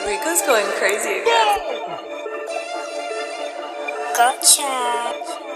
Rico's going crazy again. Gotcha.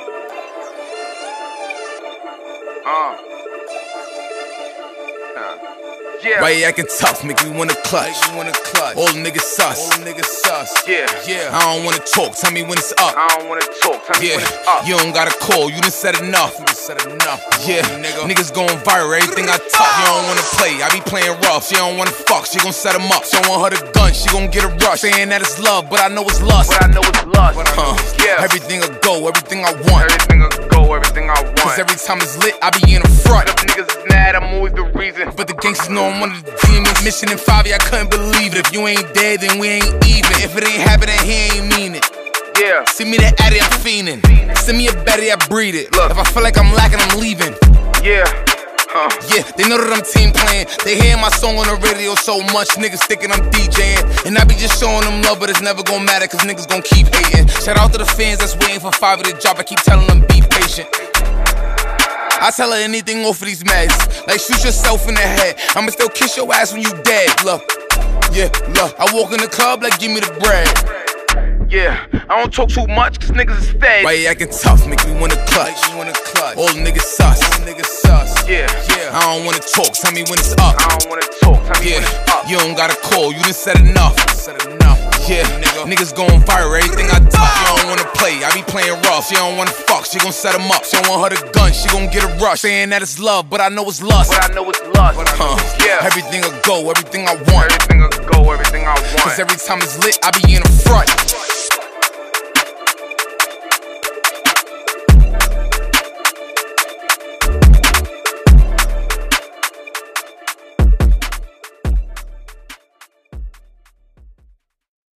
Yeah. Why you acting tough, make me wanna clutch. All the niggas sus. Yeah. I don't wanna talk, tell me when it's up. I don't wanna talk, tell me when it's up. You don't gotta call, you done said enough. Yeah, niggas going viral, everything I touch. You don't wanna play, I be playing rough. She don't wanna fuck, she gon' set him up. Showing her the gun, she gon' get a rush. Saying that it's love, but I know it's lust. Yeah. Everything'll go, everything I want. Everything'll go, everything I want. Cause every time it's lit, I be in the front. If niggas is mad, I'm always the reason. But the gangsters know I'm one of the demons. Mission in 5, I couldn't believe it. If you ain't dead, then we ain't even. If it ain't happening, he ain't mean it. Yeah. See me that addy, I'm fiending. Send me a Betty, I breed it. Look. If I feel like I'm lacking, I'm leaving. Yeah. Yeah, they know that I'm team playing. They hear my song on the radio so much, niggas thinking I'm DJing. And I be just showing them love, but it's never gonna matter, cause niggas gon' keep hating. Shout out to the fans that's waiting for 5 to drop. I keep telling them, be patient. I tell her anything off of these meds. Like shoot yourself in the head, I'ma still kiss your ass when you dead. Look, yeah, look, I walk in the club like give me the bread. Yeah, I don't talk too much cause niggas is fed. Why you acting tough, make me wanna clutch. All the niggas sus. Yeah. I don't wanna talk, tell me when it's up. I don't wanna talk, tell me when it's up. You don't gotta call, you done said enough. Yeah, niggas going viral, everything I touch. You don't wanna play, I be playing rough. She don't wanna fuck, she gon' set him up. Showing her the gun, she gon' get a rush. Saying that it's love, but I know it's lust. Yeah. Everything'll go, everything I want. Everything'll go, everything I want. Cause every time it's lit, I be in the front.